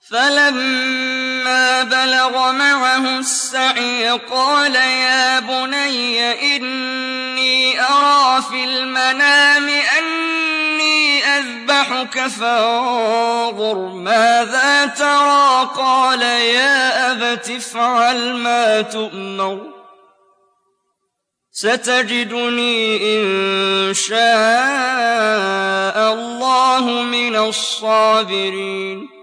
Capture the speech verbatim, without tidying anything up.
فَلَمَّا بَلَغَ مَعَهُ السَّعْيَ قَالَ يَا بُنَيَّ إِنِّي أَرَىٰ فِي الْمَنَامِ أَنِّي أَذْبَحُكَ فَانظُرْ مَاذَا تَرَىٰ ۚ قَالَ يَا أَبَتِ افْعَلْ مَا تُؤْمَرُ ۖ سَتَجِدُنِي إِن شَاءَ اللَّهُ مِنَ الصَّابِرِينَ